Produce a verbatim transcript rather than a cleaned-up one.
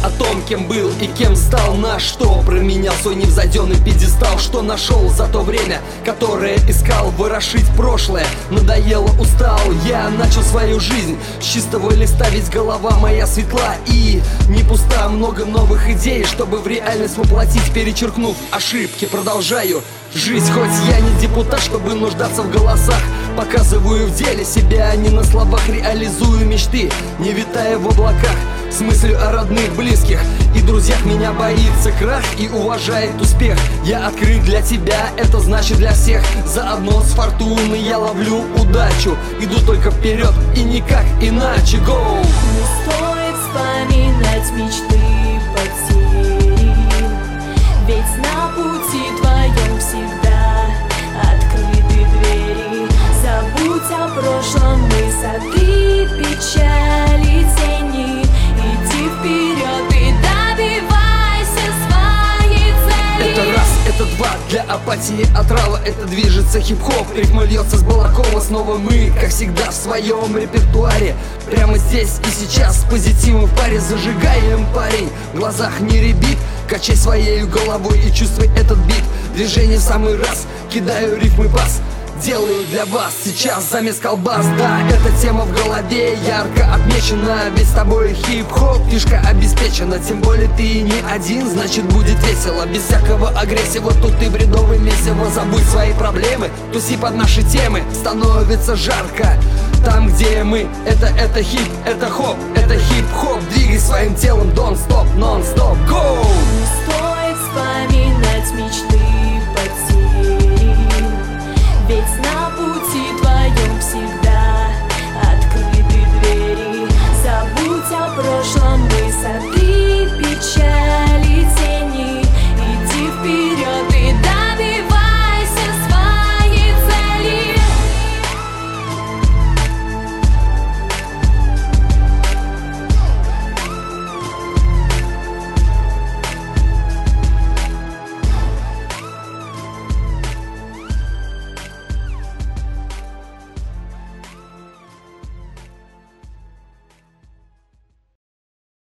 о том, кем был и кем стал. На что променял свой невзойденный пьедестал, что нашел за то время, которое искал. Ворошить прошлое надоело, устал. Я начал свою жизнь с чистого листа, ведь голова моя светла и не пуста. Много новых идей, чтобы в реальность воплотить, перечеркнув ошибки. Продолжаю жизнь, хоть я не депутат, чтобы нуждаться в голосах. Показываю в деле себя, а не на словах. Реализую мечты, не витая в облаках, с мыслью о родных, близких и друзьях. Меня боится крах и уважает успех. Я открыт для тебя, это значит для всех. Заодно с фортуной я ловлю удачу. Иду только вперед и никак иначе. Go! Не стоит вспоминать мечты, потери, ведь на пути твоем всегда открыты двери. Забудь о прошлом, высоты, печали, тени. Иди вперед и добивайся своей цели. Это раз, это два, для апатии отрава. Это движется хип-хоп, рифма льется с Балакова. Снова мы, как всегда, в своем репертуаре. Прямо здесь и сейчас, с позитивом в паре. Зажигаем, парень, в глазах не рябит. Качай своей головой и чувствуй этот бит. Движение в самый раз, кидаю рифмы пас. Делаю для вас сейчас замес колбас. Да, эта тема в голове ярко отмечена, ведь с тобой хип-хоп, фишка обеспечена. Тем более ты не один, значит будет весело. Без всякого агрессии, вот тут ты бредовый месиво. Забудь свои проблемы, туси под наши темы. Становится жарко там, где мы. Это, это хип, это хоп, это хип-хоп. Двигай своим телом, don't stop, non-stop, go!